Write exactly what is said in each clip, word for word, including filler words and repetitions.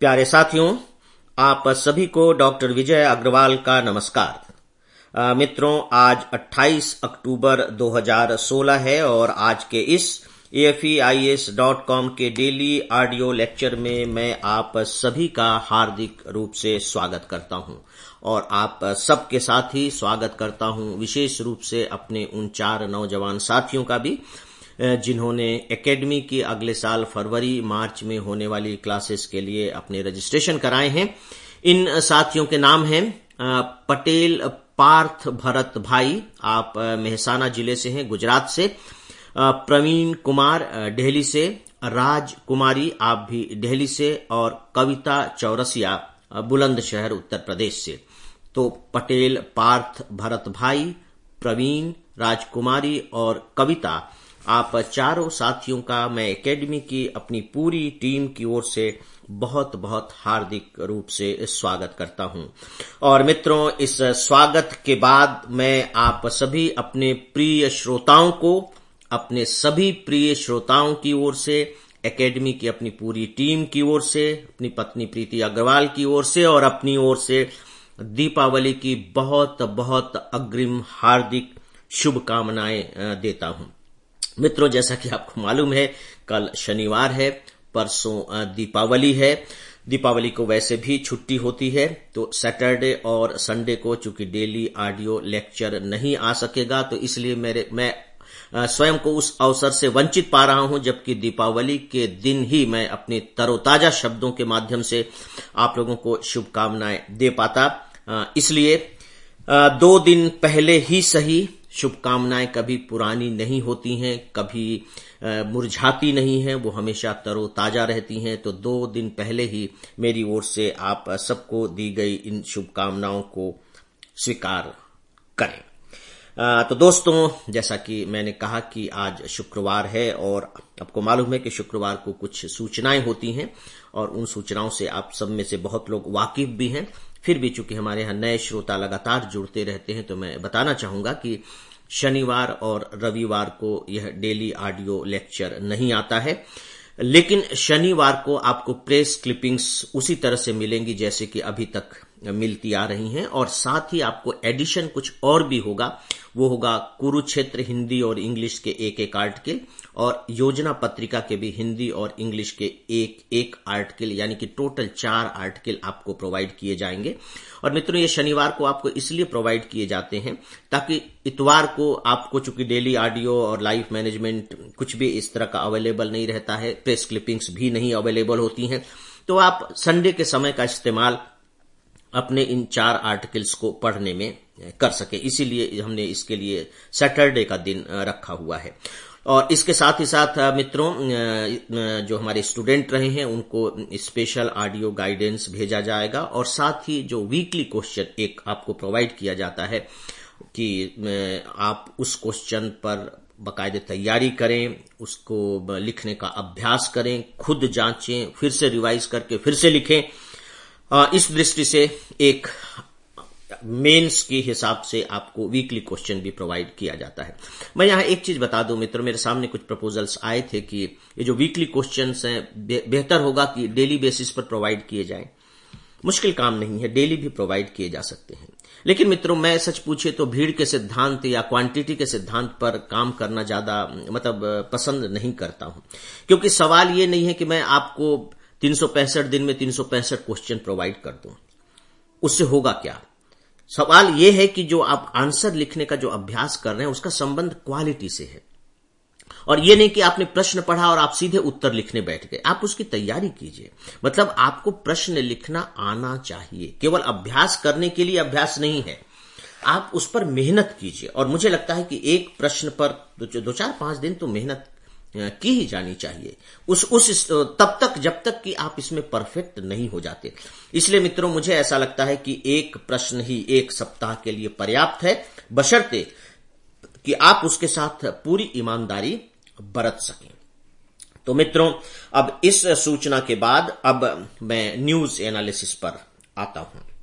प्यारे साथियों, आप सभी को डॉक्टर विजय अग्रवाल का नमस्कार। आ, मित्रों, आज अट्ठाईस अक्टूबर दो हज़ार सोलह है और आज के इस A F E I A S dot com के डेली ऑडियो लेक्चर में मैं आप सभी का हार्दिक रूप से स्वागत करता हूं और आप सबके साथ ही स्वागत करता हूं विशेष रूप से अपने उन चार नौजवान साथियों का भी जिन्होंने एकेडमी की अगले साल फरवरी मार्च में होने वाली क्लासेस के लिए अपने रजिस्ट्रेशन कराए हैं। इन साथियों के नाम हैं पटेल पार्थ भरत भाई, आप मेहसाना जिले से हैं, गुजरात से। प्रवीण कुमार दिल्ली से, राज कुमारी आप भी दिल्ली से, और कविता चौरसिया बुलंदशहर उत्तर प्रदेश से। तो पटेल पार्थ भरत भाई, प्रवीण, राजकुमारी और कविता, आप चारों साथियों का मैं एकेडमी की अपनी पूरी टीम की ओर से बहुत बहुत हार्दिक रूप से स्वागत करता हूं। और मित्रों, इस स्वागत के बाद मैं आप सभी अपने प्रिय श्रोताओं को, अपने सभी प्रिय श्रोताओं की ओर से, एकेडमी की अपनी पूरी टीम की ओर से, अपनी पत्नी प्रीति अग्रवाल की ओर से और अपनी ओर से दीपावली की बहुत बहुत अग्रिम हार्दिक शुभकामनाएं देता हूं। मित्रों, जैसा कि आपको मालूम है, कल शनिवार है, परसों दीपावली है। दीपावली को वैसे भी छुट्टी होती है, तो सैटरडे और संडे को चूंकि डेली ऑडियो लेक्चर नहीं आ सकेगा, तो इसलिए मेरे मैं स्वयं को उस अवसर से वंचित पा रहा हूं, जबकि दीपावली के दिन ही मैं अपने तरोताजा शब्दों के माध्यम से आप लोगों को शुभकामनाएं दे पाता। इसलिए दो दिन पहले ही सही, शुभकामनाएं कभी पुरानी नहीं होती हैं, कभी मुरझाती नहीं हैं, वो हमेशा तरोताजा रहती हैं। तो दो दिन पहले ही मेरी ओर से आप सबको दी गई इन शुभकामनाओं को स्वीकार करें। तो दोस्तों, जैसा कि मैंने कहा कि आज शुक्रवार है और आपको मालूम है कि शुक्रवार को कुछ सूचनाएं होती हैं और उन सूचनाओं से आप सब में से बहुत लोग वाकिफ भी हैं। फिर भी चूंकि हमारे यहाँ नए श्रोता लगातार जुड़ते रहते हैं, तो मैं बताना चाहूंगा कि शनिवार और रविवार को यह डेली ऑडियो लेक्चर नहीं आता है, लेकिन शनिवार को आपको प्रेस क्लिपिंग्स उसी तरह से मिलेंगी जैसे कि अभी तक मिलती आ रही हैं, और साथ ही आपको एडिशन कुछ और भी होगा। वो होगा कुरुक्षेत्र हिंदी और इंग्लिश के एक एक आर्टिकल, और योजना पत्रिका के भी हिंदी और इंग्लिश के एक एक आर्टिकल, यानी कि टोटल चार आर्टिकल आपको प्रोवाइड किए जाएंगे। और मित्रों, ये शनिवार को आपको इसलिए प्रोवाइड किए जाते हैं ताकि इतवार को आपको चूंकि डेली ऑडियो और लाइफ मैनेजमेंट कुछ भी इस तरह का अवेलेबल नहीं रहता है, प्रेस क्लिपिंग्स भी नहीं अवेलेबल होती हैं, तो आप संडे के समय का इस्तेमाल अपने इन चार आर्टिकल्स को पढ़ने में कर सके। इसीलिए हमने इसके लिए सैटरडे का दिन रखा हुआ है। और इसके साथ ही साथ मित्रों, जो हमारे स्टूडेंट रहे हैं उनको स्पेशल ऑडियो गाइडेंस भेजा जाएगा, और साथ ही जो वीकली क्वेश्चन एक आपको प्रोवाइड किया जाता है कि आप उस क्वेश्चन पर बाकायदे तैयारी करें, उसको लिखने का अभ्यास करें, खुद जांचें, फिर से रिवाइज करके फिर से लिखें। इस दृष्टि से एक मेंस के हिसाब से आपको वीकली क्वेश्चन भी प्रोवाइड किया जाता है। मैं यहाँ एक चीज बता दूं मित्रों, मेरे सामने कुछ प्रपोजल्स आए थे कि ये जो वीकली क्वेश्चंस हैं बेहतर होगा कि डेली बेसिस पर प्रोवाइड किए जाएं। मुश्किल काम नहीं है, डेली भी प्रोवाइड किए जा सकते हैं। लेकिन मित्रों, मैं सच पूछे तो भीड़ के सिद्धांत या क्वांटिटी के सिद्धांत पर काम करना ज्यादा मतलब पसंद नहीं करता हूं, क्योंकि सवाल ये नहीं है कि मैं आपको तीन सौ पैंसठ दिन में तीन सौ पैंसठ क्वेश्चन प्रोवाइड कर दूं। उससे होगा क्या? सवाल यह है कि जो आप आंसर लिखने का जो अभ्यास कर रहे हैं उसका संबंध क्वालिटी से है, और यह नहीं कि आपने प्रश्न पढ़ा और आप सीधे उत्तर लिखने बैठ गए। आप उसकी तैयारी कीजिए, मतलब आपको प्रश्न लिखना आना चाहिए। केवल अभ्यास करने के लिए अभ्यास नहीं है, आप उस पर मेहनत कीजिए। और मुझे लगता है कि एक प्रश्न पर दो, दो चार पांच दिन तो मेहनत की ही जानी चाहिए, उस उस तब तक जब तक कि आप इसमें परफेक्ट नहीं हो जाते। इसलिए मित्रों, मुझे ऐसा लगता है कि एक प्रश्न ही एक सप्ताह के लिए पर्याप्त है, बशर्ते कि आप उसके साथ पूरी ईमानदारी बरत सकें। तो मित्रों, अब इस सूचना के बाद अब मैं न्यूज एनालिसिस पर आता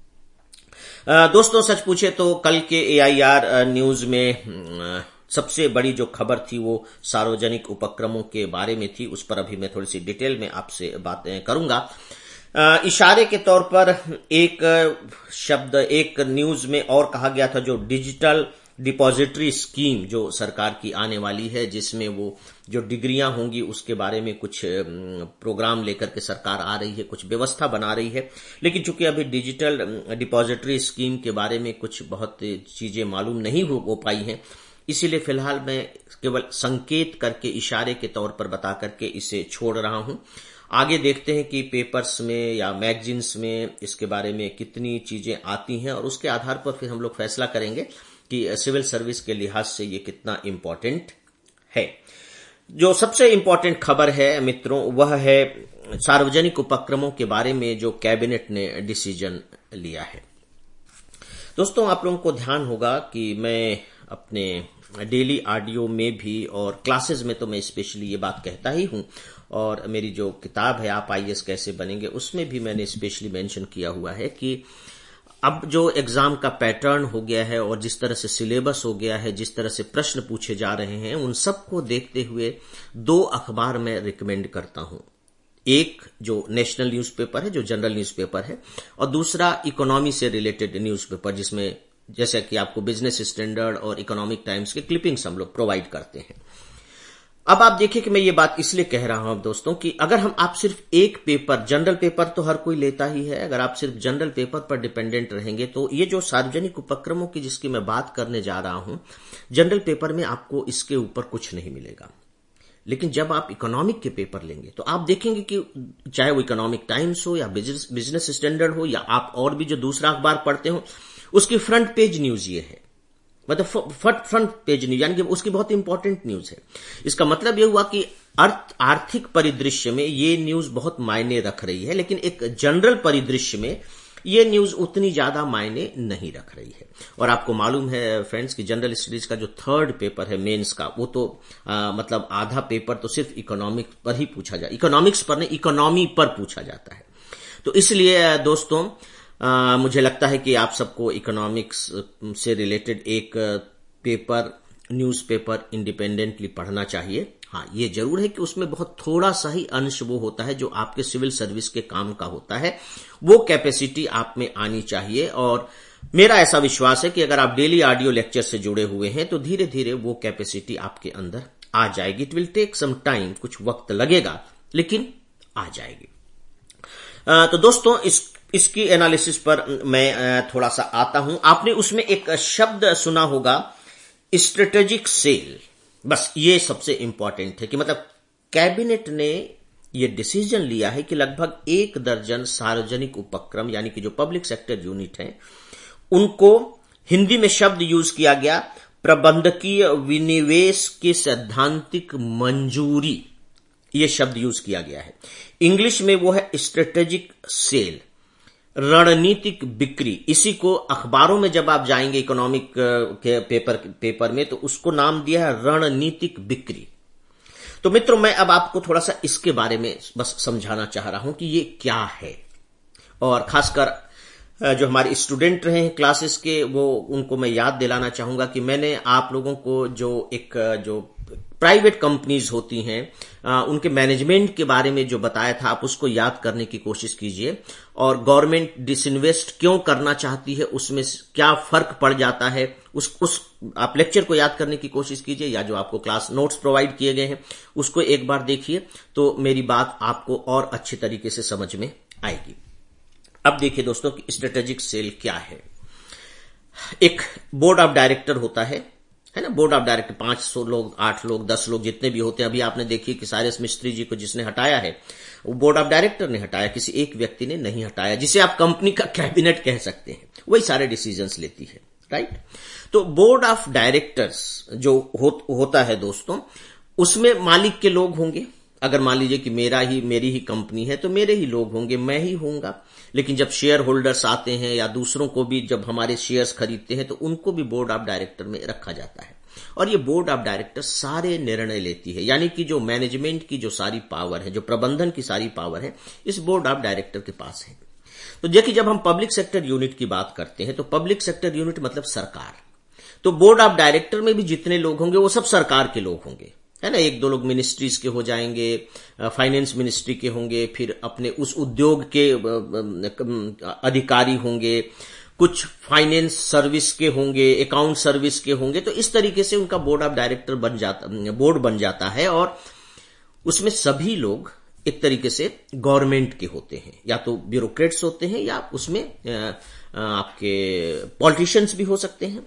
हूं। दोस्तों, सच पूछे तो कल के ए आई आर न्यूज में सबसे बड़ी जो खबर थी वो सार्वजनिक उपक्रमों के बारे में थी। उस पर अभी मैं थोड़ी सी डिटेल में आपसे बातें करूंगा। इशारे के तौर पर एक शब्द एक न्यूज में और कहा गया था, जो डिजिटल डिपॉजिटरी स्कीम जो सरकार की आने वाली है, जिसमें वो जो डिग्रियां होंगी उसके बारे में कुछ प्रोग्राम लेकर के सरकार आ रही है, कुछ व्यवस्था बना रही है। लेकिन चूंकि अभी डिजिटल डिपॉजिटरी स्कीम के बारे में कुछ बहुत चीजें मालूम नहीं हो पाई हैं, इसीलिए फिलहाल मैं केवल संकेत करके इशारे के तौर पर बता करके इसे छोड़ रहा हूं। आगे देखते हैं कि पेपर्स में या मैगजीन्स में इसके बारे में कितनी चीजें आती हैं और उसके आधार पर फिर हम लोग फैसला करेंगे कि सिविल सर्विस के लिहाज से ये कितना इंपॉर्टेंट है। जो सबसे इंपॉर्टेंट खबर है मित्रों, वह है सार्वजनिक उपक्रमों के बारे में जो कैबिनेट ने डिसीजन लिया है। दोस्तों, आप लोगों को ध्यान होगा कि मैं अपने डेली ऑडियो में भी और क्लासेस में तो मैं स्पेशली ये बात कहता ही हूं, और मेरी जो किताब है आप आईएएस कैसे बनेंगे उसमें भी मैंने स्पेशली मेंशन किया हुआ है कि अब जो एग्जाम का पैटर्न हो गया है और जिस तरह से सिलेबस हो गया है, जिस तरह से प्रश्न पूछे जा रहे हैं, उन सबको देखते हुए दो अखबार मैं रिकमेंड करता हूं। एक जो नेशनल न्यूज़पेपर है, जो जनरल न्यूज़पेपर है, और दूसरा इकोनॉमी से रिलेटेड न्यूज़पेपर, जिसमें जैसे कि आपको बिजनेस स्टैंडर्ड और इकोनॉमिक टाइम्स के क्लिपिंग्स हम लोग प्रोवाइड करते हैं। अब आप देखिए कि मैं ये बात इसलिए कह रहा हूं दोस्तों कि अगर हम आप सिर्फ एक पेपर, जनरल पेपर तो हर कोई लेता ही है, अगर आप सिर्फ जनरल पेपर पर डिपेंडेंट रहेंगे तो ये जो सार्वजनिक उपक्रमों की जिसकी मैं बात करने जा रहा हूं, जनरल पेपर में आपको इसके ऊपर कुछ नहीं मिलेगा। लेकिन जब आप इकोनॉमिक के पेपर लेंगे तो आप देखेंगे कि चाहे वो इकोनॉमिक टाइम्स हो या बिजनेस बिजनेस स्टैंडर्ड हो या आप और भी जो दूसरा अखबार पढ़ते हो, उसकी फ्रंट पेज न्यूज ये है, मतलब फ्रंट पेज न्यूज, यानी कि उसकी बहुत इंपॉर्टेंट न्यूज है। इसका मतलब यह हुआ कि अर्थ आर्थिक परिदृश्य में ये न्यूज बहुत मायने रख रही है, लेकिन एक जनरल परिदृश्य में ये न्यूज उतनी ज्यादा मायने नहीं रख रही है। और आपको मालूम है फ्रेंड्स कि जनरल स्टडीज का जो थर्ड पेपर है मेंस का, वो तो आ, मतलब आधा पेपर तो सिर्फ इकोनॉमिक्स पर ही पूछा जाए, इकोनॉमिक्स पर नहीं, इकोनॉमी पर पूछा जाता है। तो इसलिए दोस्तों आ, मुझे लगता है कि आप सबको इकोनॉमिक्स से रिलेटेड एक पेपर, न्यूज़पेपर इंडिपेंडेंटली पढ़ना चाहिए। हाँ, ये जरूर है कि उसमें बहुत थोड़ा सा ही अंश वो होता है जो आपके सिविल सर्विस के काम का होता है, वो कैपेसिटी आप में आनी चाहिए। और मेरा ऐसा विश्वास है कि अगर आप डेली ऑडियो लेक्चर से जुड़े हुए हैं तो धीरे धीरे वो कैपेसिटी आपके अंदर आ जाएगी। It will take some time, कुछ वक्त लगेगा, लेकिन आ जाएगी। आ, तो दोस्तों इस इसकी एनालिसिस पर मैं थोड़ा सा आता हूं। आपने उसमें एक शब्द सुना होगा, स्ट्रेटेजिक सेल। बस ये सबसे इंपॉर्टेंट है कि मतलब कैबिनेट ने ये डिसीजन लिया है कि लगभग एक दर्जन सार्वजनिक उपक्रम, यानी कि जो पब्लिक सेक्टर यूनिट हैं, उनको हिंदी में शब्द यूज किया गया प्रबंधकीय विनिवेश की सैद्धांतिक मंजूरी, ये शब्द यूज किया गया है। इंग्लिश में वो है स्ट्रेटेजिक सेल, रणनीतिक बिक्री। इसी को अखबारों में जब आप जाएंगे इकोनॉमिक के पेपर पेपर में तो उसको नाम दिया है रणनीतिक बिक्री। तो मित्रों, मैं अब आपको थोड़ा सा इसके बारे में बस समझाना चाह रहा हूं कि ये क्या है, और खासकर जो हमारे स्टूडेंट रहे हैं क्लासेस के, वो उनको मैं याद दिलाना चाहूंगा कि मैंने आप लोगों को जो एक जो प्राइवेट कंपनीज होती हैं उनके मैनेजमेंट के बारे में जो बताया था, आप उसको याद करने की कोशिश कीजिए। और गवर्नमेंट डिसइन्वेस्ट क्यों करना चाहती है, उसमें क्या फर्क पड़ जाता है, उस उस आप लेक्चर को याद करने की कोशिश कीजिए, या जो आपको क्लास नोट्स प्रोवाइड किए गए हैं उसको एक बार देखिए, तो मेरी बात आपको और अच्छे तरीके से समझ में आएगी। अब देखिए दोस्तों कि स्ट्रेटेजिक सेल क्या है। एक बोर्ड ऑफ डायरेक्टर होता है है ना, बोर्ड ऑफ डायरेक्टर, पांच सौ लोग, आठ लोग, दस लोग, जितने भी होते हैं। अभी आपने देखिए कि साइरस मिस्त्री जी को जिसने हटाया है, वो बोर्ड ऑफ डायरेक्टर ने हटाया, किसी एक व्यक्ति ने नहीं हटाया, जिसे आप कंपनी का कैबिनेट कह सकते हैं। वही सारे डिसीजंस लेती है, राइट। तो बोर्ड ऑफ डायरेक्टर्स जो हो, होता है दोस्तों, उसमें मालिक के लोग होंगे। अगर मान लीजिए कि मेरा ही मेरी ही कंपनी है तो मेरे ही लोग होंगे, मैं ही होऊंगा। लेकिन जब शेयर होल्डर्स आते हैं या दूसरों को भी जब हमारे शेयर्स खरीदते हैं तो उनको भी बोर्ड ऑफ डायरेक्टर में रखा जाता है। और ये बोर्ड ऑफ डायरेक्टर सारे निर्णय लेती है, यानी कि जो मैनेजमेंट की जो सारी पावर है, जो प्रबंधन की सारी पावर है, इस बोर्ड ऑफ डायरेक्टर के पास है। तो देखिए, जब हम पब्लिक सेक्टर यूनिट की बात करते हैं तो पब्लिक सेक्टर यूनिट मतलब सरकार। तो बोर्ड ऑफ डायरेक्टर में भी जितने लोग होंगे वो सब सरकार के लोग होंगे, है ना। एक दो लोग मिनिस्ट्रीज के हो जाएंगे, फाइनेंस मिनिस्ट्री के होंगे, फिर अपने उस उद्योग के अधिकारी होंगे, कुछ फाइनेंस सर्विस के होंगे, अकाउंट सर्विस के होंगे। तो इस तरीके से उनका बोर्ड ऑफ डायरेक्टर बन जाता बोर्ड बन जाता है और उसमें सभी लोग एक तरीके से गवर्नमेंट के होते हैं, या तो ब्यूरोक्रेट्स होते हैं या उसमें आपके पॉलिटिशियंस भी हो सकते हैं।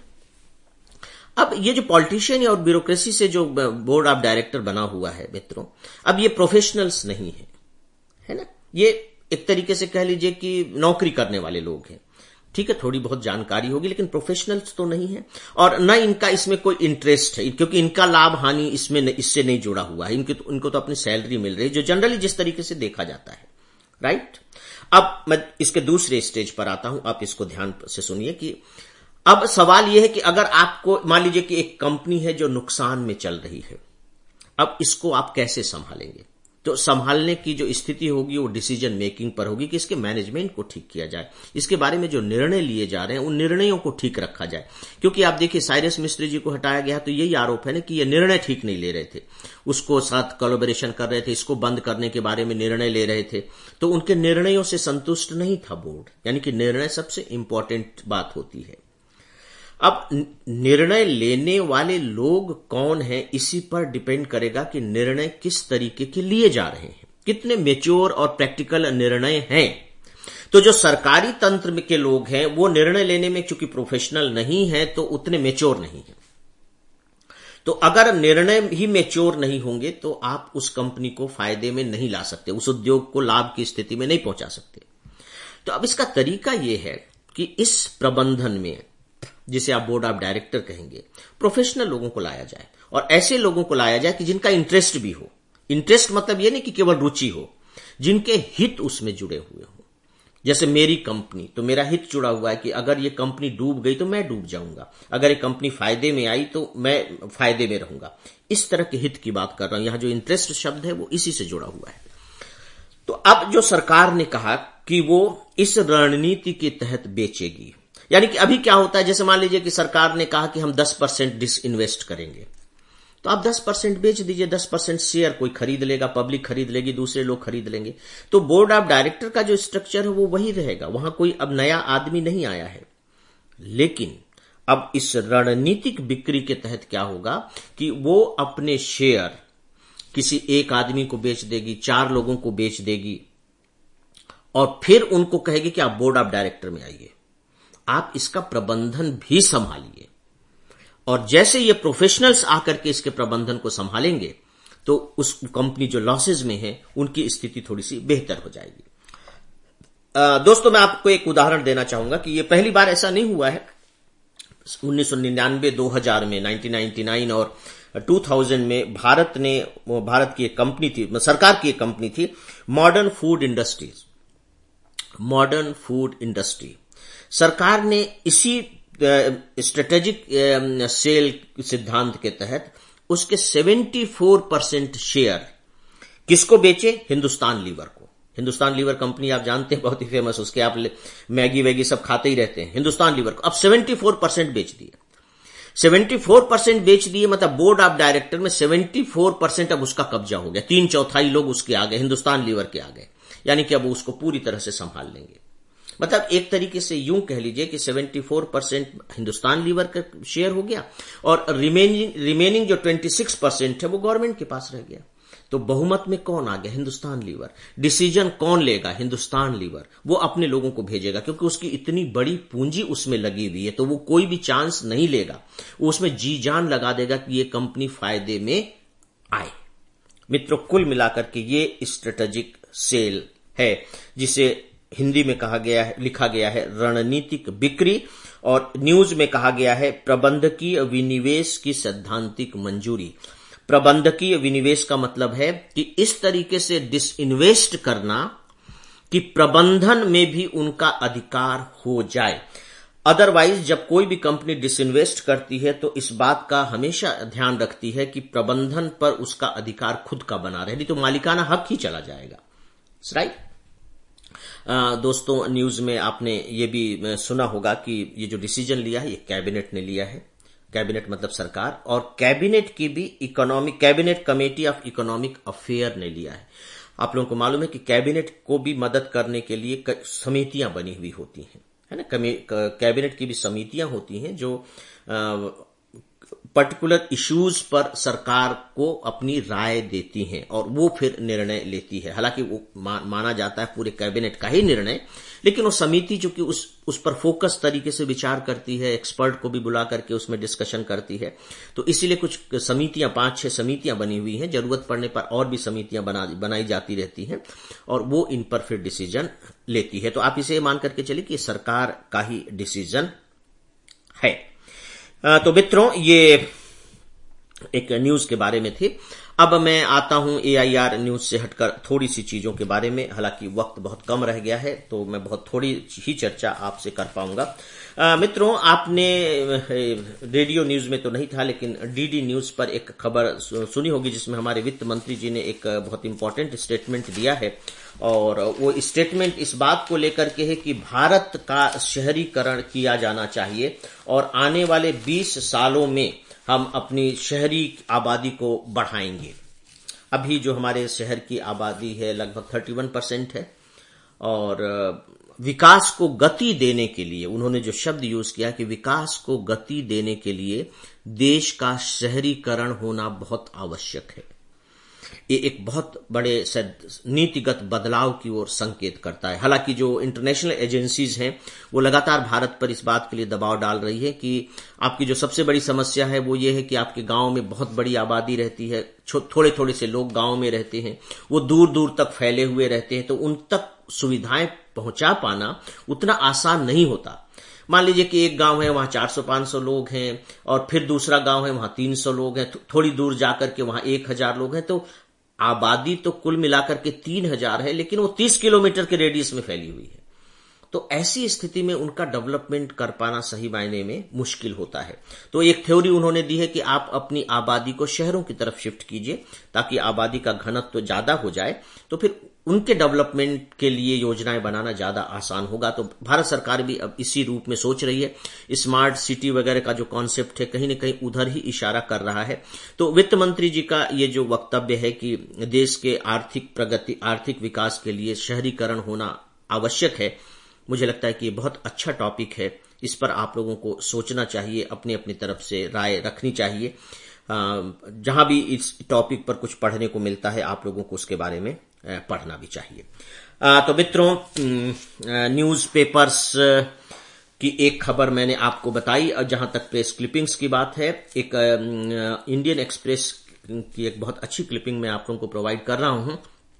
अब ये जो पॉलिटिशियन और ब्यूरोक्रेसी से जो बोर्ड ऑफ डायरेक्टर बना हुआ है मित्रों, अब ये प्रोफेशनल्स नहीं है, है ना। ये एक तरीके से कह लीजिए कि नौकरी करने वाले लोग हैं। ठीक है, थोड़ी बहुत जानकारी होगी, लेकिन प्रोफेशनल्स तो नहीं है और न इनका इसमें कोई इंटरेस्ट है, क्योंकि इनका लाभ हानि इसमें इससे नहीं जुड़ा हुआ है। इनके तो, इनको तो अपनी सैलरी मिल रही है, जो जनरली जिस तरीके से देखा जाता है, राइट। अब मैं इसके दूसरे स्टेज पर आता हूं, आप इसको ध्यान से सुनिए कि अब सवाल यह है कि अगर आपको मान लीजिए कि एक कंपनी है जो नुकसान में चल रही है, अब इसको आप कैसे संभालेंगे। तो संभालने की जो स्थिति होगी वो डिसीजन मेकिंग पर होगी कि इसके मैनेजमेंट को ठीक किया जाए, इसके बारे में जो निर्णय लिए जा रहे हैं उन निर्णयों को ठीक रखा जाए। क्योंकि आप देखिए साइरस मिस्त्री जी को हटाया गया तो यही आरोप है ना कि ये निर्णय ठीक नहीं ले रहे थे, उसको साथ कोलैबोरेशन कर रहे थे, इसको बंद करने के बारे में निर्णय ले रहे थे, तो उनके निर्णयों से संतुष्ट नहीं था बोर्ड। यानी कि निर्णय सबसे इंपॉर्टेंट बात होती है। अब निर्णय लेने वाले लोग कौन हैं, इसी पर डिपेंड करेगा कि निर्णय किस तरीके के लिए जा रहे हैं, कितने मैच्योर और प्रैक्टिकल निर्णय हैं। तो जो सरकारी तंत्र के लोग हैं वो निर्णय लेने में चूंकि प्रोफेशनल नहीं है तो उतने मैच्योर नहीं है। तो अगर निर्णय ही मैच्योर नहीं होंगे तो आप उस कंपनी को फायदे में नहीं ला सकते, उस उद्योग को लाभ की स्थिति में नहीं पहुंचा सकते। तो अब इसका तरीका यह है कि इस प्रबंधन में, जिसे आप बोर्ड ऑफ डायरेक्टर कहेंगे, प्रोफेशनल लोगों को लाया जाए और ऐसे लोगों को लाया जाए कि जिनका इंटरेस्ट भी हो। इंटरेस्ट मतलब यह नहीं कि केवल रुचि हो, जिनके हित उसमें जुड़े हुए हो। जैसे मेरी कंपनी, तो मेरा हित जुड़ा हुआ है कि अगर ये कंपनी डूब गई तो मैं डूब जाऊंगा, अगर ये कंपनी फायदे में आई तो मैं फायदे में रहूंगा। इस तरह के हित की बात कर रहा हूं। यहां जो इंटरेस्ट शब्द है वो इसी से जुड़ा हुआ है। तो अब जो सरकार ने कहा कि वो इस रणनीति के तहत बेचेगी, यानी कि अभी क्या होता है, जैसे मान लीजिए कि सरकार ने कहा कि हम दस परसेंट डिसइन्वेस्ट करेंगे, तो आप दस परसेंट बेच दीजिए, दस परसेंट शेयर कोई खरीद लेगा, पब्लिक खरीद लेगी, दूसरे लोग खरीद लेंगे। तो बोर्ड ऑफ डायरेक्टर का जो स्ट्रक्चर है वो वही रहेगा, वहां कोई अब नया आदमी नहीं आया है। लेकिन अब इस रणनीतिक बिक्री के तहत क्या होगा कि वो अपने शेयर किसी एक आदमी को बेच देगी, चार लोगों को बेच देगी और फिर उनको कहेगी कि आप बोर्ड ऑफ डायरेक्टर में आइए, आप इसका प्रबंधन भी संभालिए। और जैसे ये प्रोफेशनल्स आकर के इसके प्रबंधन को संभालेंगे तो उस कंपनी जो लॉसेज में है उनकी स्थिति थोड़ी सी बेहतर हो जाएगी। आ, दोस्तों मैं आपको एक उदाहरण देना चाहूंगा कि ये पहली बार ऐसा नहीं हुआ है। उन्नीस सौ निन्यानवे, दो हजार में, उन्नीस सौ निन्यानवे और दो हज़ार में भारत ने भारत की एक कंपनी थी, सरकार की एक कंपनी थी, modern food industries, modern food industry. सरकार ने इसी स्ट्रेटेजिक सेल सिद्धांत के तहत उसके चौहत्तर परसेंट शेयर किसको बेचे? हिंदुस्तान लीवर को। हिंदुस्तान लीवर कंपनी आप जानते हैं, बहुत ही फेमस, उसके आप मैगी वैगी सब खाते ही रहते हैं। हिंदुस्तान लीवर को अब चौहत्तर परसेंट बेच दिए। चौहत्तर परसेंट बेच दिए मतलब बोर्ड ऑफ डायरेक्टर में चौहत्तर परसेंट अब उसका कब्जा हो गया, तीन चौथाई लोग उसके आ गए, हिंदुस्तान लीवर के आ गए। यानी कि अब उसको पूरी तरह से संभाल लेंगे। मतलब एक तरीके से यूं कह लीजिए कि चौहत्तर परसेंट हिंदुस्तान लीवर का शेयर हो गया और रिमेनिंग रिमेनिंग जो छब्बीस परसेंट है वो गवर्नमेंट के पास रह गया। तो बहुमत में कौन आ गया? हिंदुस्तान लीवर। डिसीजन कौन लेगा? हिंदुस्तान लीवर। वो अपने लोगों को भेजेगा क्योंकि उसकी इतनी बड़ी पूंजी उसमें लगी हुई है, तो वो कोई भी चांस नहीं लेगा, वो उसमें जी जान लगा देगा कि ये कंपनी फायदे में आए। मित्रों, कुल मिलाकर के ये स्ट्रेटेजिक सेल है जिसे हिंदी में कहा गया है, लिखा गया है रणनीतिक बिक्री, और न्यूज में कहा गया है प्रबंधकीय विनिवेश की सैद्धांतिक मंजूरी। प्रबंधकीय विनिवेश का मतलब है कि इस तरीके से डिसइन्वेस्ट करना कि प्रबंधन में भी उनका अधिकार हो जाए। अदरवाइज जब कोई भी कंपनी डिसइन्वेस्ट करती है तो इस बात का हमेशा ध्यान रखती है कि प्रबंधन पर उसका अधिकार खुद का बना रहे, नहीं तो मालिकाना हक ही चला जाएगा। राइट। आ, दोस्तों, न्यूज में आपने ये भी सुना होगा कि ये जो डिसीजन लिया है ये कैबिनेट ने लिया है। कैबिनेट मतलब सरकार, और कैबिनेट की भी economic cabinet committee of economic affair ने लिया है। आप लोगों को मालूम है कि कैबिनेट को भी मदद करने के लिए समितियां बनी हुई होती हैं, है ना। कैबिनेट की भी समितियां होती हैं जो पर्टिकुलर इश्यूज पर सरकार को अपनी राय देती हैं और वो फिर निर्णय लेती है। हालांकि वो मा, माना जाता है पूरे कैबिनेट का ही निर्णय, लेकिन वो समिति जो कि उस उस पर फोकस तरीके से विचार करती है, एक्सपर्ट को भी बुला करके उसमें डिस्कशन करती है। तो इसीलिए कुछ समितियां, पांच छह समितियां बनी हुई हैं, जरूरत पड़ने पर और भी समितियां बना बनाई जाती रहती हैं और वो इन पर फिर डिसीजन लेती है। तो आप इसे मान करके चलिए कि सरकार का ही डिसीजन है। तो मित्रों, ये एक न्यूज के बारे में थी। अब मैं आता हूं ए आई आर न्यूज से हटकर थोड़ी सी चीजों के बारे में। हालांकि वक्त बहुत कम रह गया है तो मैं बहुत थोड़ी ही चर्चा आपसे कर पाऊंगा। मित्रों, आपने रेडियो न्यूज में तो नहीं था लेकिन डी डी न्यूज पर एक खबर सुनी होगी जिसमें हमारे वित्त मंत्री जी ने एक बहुत इंपॉर्टेंट स्टेटमेंट दिया है। और वो स्टेटमेंट इस बात को लेकर के है कि भारत का शहरीकरण किया जाना चाहिए और आने वाले बीस सालों में हम अपनी शहरी आबादी को बढ़ाएंगे। अभी जो हमारे शहर की आबादी है लगभग इकतीस परसेंट है और विकास को गति देने के लिए उन्होंने जो शब्द यूज किया कि विकास को गति देने के लिए देश का शहरीकरण होना बहुत आवश्यक है। ये एक बहुत बड़े नीतिगत बदलाव की ओर संकेत करता है। हालांकि जो इंटरनेशनल एजेंसीज हैं वो लगातार भारत पर इस बात के लिए दबाव डाल रही है कि आपकी जो सबसे बड़ी समस्या है वो ये है कि आपके गांव में बहुत बड़ी आबादी रहती है, थोड़े थोड़े से लोग गांव में रहते हैं, वो दूर दूर तक फैले हुए रहते हैं, तो उन तक सुविधाएं पहुंचा पाना उतना आसान नहीं होता। मान लीजिए कि एक गांव है वहां चार सौ पांच सौ लोग हैं और फिर दूसरा गांव है वहां तीन सौ लोग हैं, थोड़ी दूर जाकर के वहां एक हजार लोग हैं, तो आबादी तो कुल मिलाकर के तीन हजार है लेकिन वो तीस किलोमीटर के रेडियस में फैली हुई है। तो ऐसी स्थिति में उनका डेवलपमेंट कर पाना सही मायने में मुश्किल होता है। तो एक थ्योरी उन्होंने दी है कि आप अपनी आबादी को शहरों की तरफ शिफ्ट कीजिए ताकि आबादी का घनत्व तो ज्यादा हो जाए, तो फिर उनके डेवलपमेंट के लिए योजनाएं बनाना ज्यादा आसान होगा। तो भारत सरकार भी अब इसी रूप में सोच रही है। स्मार्ट सिटी वगैरह का जो कॉन्सेप्ट है कहीं न कहीं उधर ही इशारा कर रहा है। तो वित्त मंत्री जी का ये जो वक्तव्य है कि देश के आर्थिक प्रगति, आर्थिक विकास के लिए शहरीकरण होना आवश्यक है, मुझे लगता है कि ये बहुत अच्छा टॉपिक है। इस पर आप लोगों को सोचना चाहिए, अपनी अपनी तरफ से राय रखनी चाहिए। जहां भी इस टॉपिक पर कुछ पढ़ने को मिलता है आप लोगों को उसके बारे में पढ़ना भी चाहिए। तो मित्रों, न्यूज पेपर्स की एक खबर मैंने आपको बताई। जहां तक प्रेस क्लिपिंग्स की बात है, एक इंडियन एक्सप्रेस की एक बहुत अच्छी क्लिपिंग मैं आप लोगों को प्रोवाइड कर रहा हूं।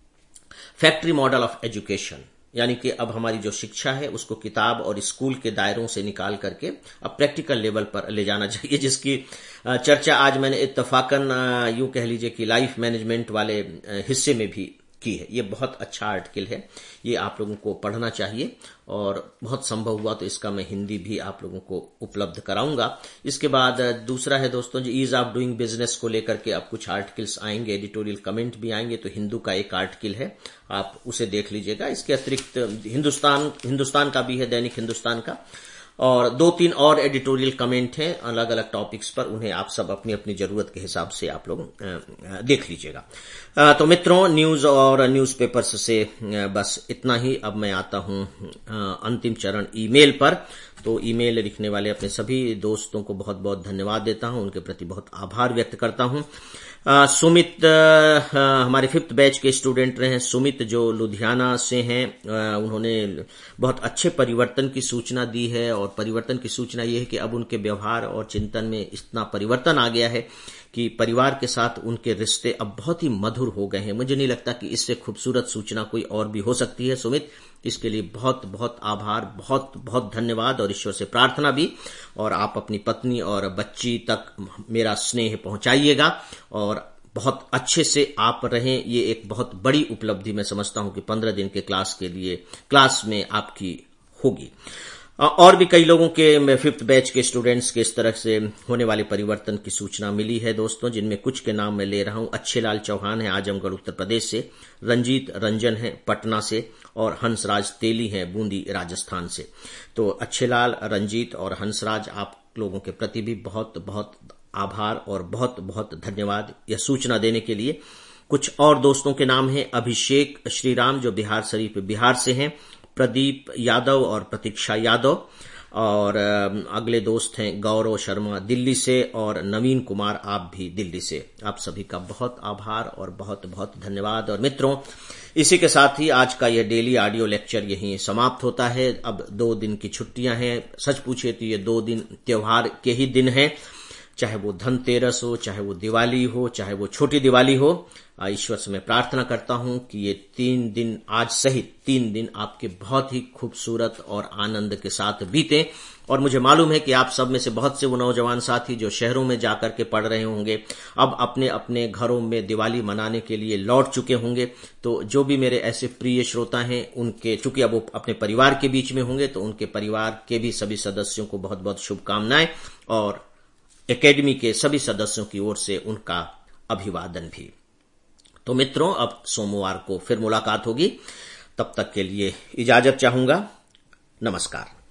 फैक्ट्री मॉडल ऑफ एजुकेशन, यानी कि अब हमारी जो शिक्षा है उसको किताब और स्कूल के दायरों से निकाल करके अब प्रैक्टिकल लेवल पर ले जाना चाहिए, जिसकी चर्चा आज मैंने इत्तफाकन यूं कह लीजिए कि लाइफ मैनेजमेंट वाले हिस्से में भी की है। ये बहुत अच्छा आर्टिकल है, ये आप लोगों को पढ़ना चाहिए और बहुत संभव हुआ तो इसका मैं हिंदी भी आप लोगों को उपलब्ध कराऊंगा। इसके बाद दूसरा है दोस्तों जो ईज ऑफ डूइंग बिजनेस को लेकर के अब कुछ आर्टिकल्स आएंगे, एडिटोरियल कमेंट भी आएंगे। तो हिंदू का एक आर्टिकल है, आप उसे देख लीजिएगा। इसके अतिरिक्त हिंदुस्तान हिंदुस्तान का भी है, दैनिक हिंदुस्तान का, और दो तीन और एडिटोरियल कमेंट हैं अलग अलग टॉपिक्स पर। उन्हें आप सब अपनी अपनी जरूरत के हिसाब से आप लोग देख लीजिएगा। तो मित्रों, न्यूज और न्यूज़पेपर्स से बस इतना ही। अब मैं आता हूं अंतिम चरण ईमेल पर। तो ईमेल लिखने वाले अपने सभी दोस्तों को बहुत बहुत धन्यवाद देता हूं, उनके प्रति बहुत आभार व्यक्त करता हूं। आ, सुमित आ, हमारे फिफ्थ बैच के स्टूडेंट रहे हैं। सुमित जो लुधियाना से हैं, आ, उन्होंने बहुत अच्छे परिवर्तन की सूचना दी है और परिवर्तन की सूचना ये है कि अब उनके व्यवहार और चिंतन में इतना परिवर्तन आ गया है कि परिवार के साथ उनके रिश्ते अब बहुत ही मधुर हो गए हैं। मुझे नहीं लगता कि इससे खूबसूरत सूचना कोई और भी हो सकती है। सुमित, इसके लिए बहुत बहुत आभार, बहुत बहुत धन्यवाद और ईश्वर से प्रार्थना भी। और आप अपनी पत्नी और बच्ची तक मेरा स्नेह पहुंचाइएगा और बहुत अच्छे से आप रहें। ये एक बहुत बड़ी उपलब्धि मैं समझता हूं कि पंद्रह दिन के क्लास के लिए क्लास में आपकी होगी। और भी कई लोगों के फिफ्थ बैच के स्टूडेंट्स के इस तरह से होने वाले परिवर्तन की सूचना मिली है दोस्तों, जिनमें कुछ के नाम मैं ले रहा हूं। अच्छे लाल चौहान है आजमगढ़ उत्तर प्रदेश से, रंजीत रंजन है पटना से, और हंसराज तेली है बूंदी राजस्थान से। तो अच्छे लाल, रंजीत और हंसराज, आप लोगों के प्रति भी बहुत बहुत आभार और बहुत बहुत धन्यवाद यह सूचना देने के लिए। कुछ और दोस्तों के नाम हैं अभिषेक श्रीराम जो बिहार शरीफ बिहार से हैं, प्रदीप यादव और प्रतीक्षा यादव, और अगले दोस्त हैं गौरव शर्मा दिल्ली से, और नवीन कुमार आप भी दिल्ली से। आप सभी का बहुत आभार और बहुत बहुत धन्यवाद। और मित्रों, इसी के साथ ही आज का यह डेली ऑडियो लेक्चर यहीं समाप्त होता है। अब दो दिन की छुट्टियां हैं। सच पूछे तो ये दो दिन त्योहार के ही दिन हैं, चाहे वो धनतेरस हो, चाहे वो दिवाली हो, चाहे वो छोटी दिवाली हो। ईश्वर से मैं प्रार्थना करता हूं कि ये तीन दिन, आज सहित तीन दिन, आपके बहुत ही खूबसूरत और आनंद के साथ बीते। और मुझे मालूम है कि आप सब में से बहुत से वो नौजवान साथी जो शहरों में जाकर के पढ़ रहे होंगे, अब अपने अपने घरों में दिवाली मनाने के लिए लौट चुके होंगे। तो जो भी मेरे ऐसे प्रिय श्रोता हैं, उनके, चूंकि अब वो अपने परिवार के बीच में होंगे, तो उनके परिवार के भी सभी सदस्यों को बहुत बहुत शुभकामनाएं, और एकेडमी के सभी सदस्यों की ओर से उनका अभिवादन भी। तो मित्रों, अब सोमवार को फिर मुलाकात होगी। तब तक के लिए इजाजत चाहूंगा। नमस्कार।